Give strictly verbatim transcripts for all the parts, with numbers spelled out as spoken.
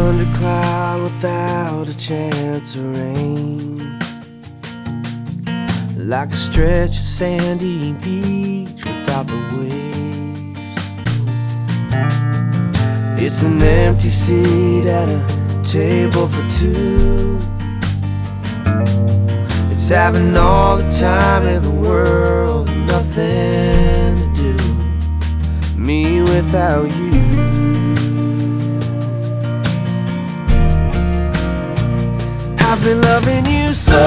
thundercloud without a chance of rain, like a stretch of sandy beach without the waves. It's an empty seat at a table for two. It's having all the time in the world and nothing to do. Me without you. I've been loving you so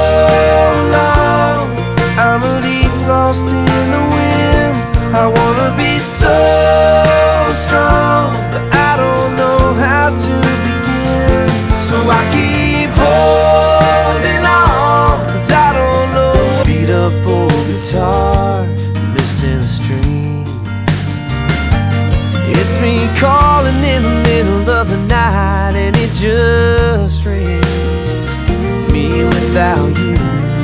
long, I'm a leaf lost in the wind. I wanna be so strong, but I don't know how to begin. So I keep holding on, 'cause I don't know. Beat up old guitar, missing a string. It's me calling in the middle of the night, and it just rings. Me without you.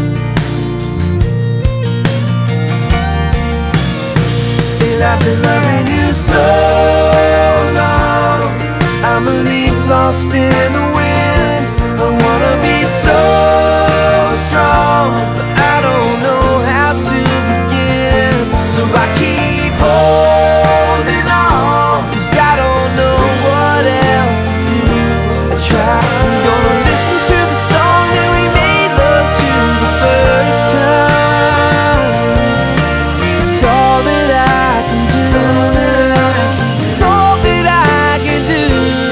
And I've been loving you so long, I'm a leaf lost in the wind. I wanna be so strong, but I don't know how to begin. So I keep holding on, 'cause I don't know what else to do. I try, I'm gonna listen to the song that we made love to the first time. It's all that I can do. It's all that I can do.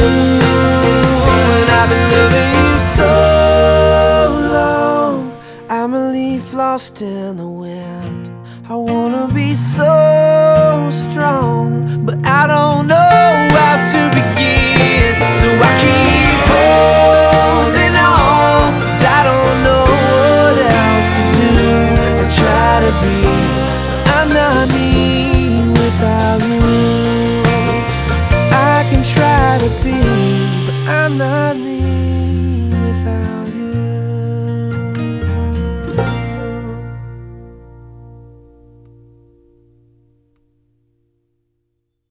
And I've been loving you so long, I'm a leaf lost in the wind. I wanna be so strong, but I don't know how to begin. So I keep holding on, 'cause I don't know what else to do. I try to be, but I'm not me without you. I can try to be, but I'm not me without you.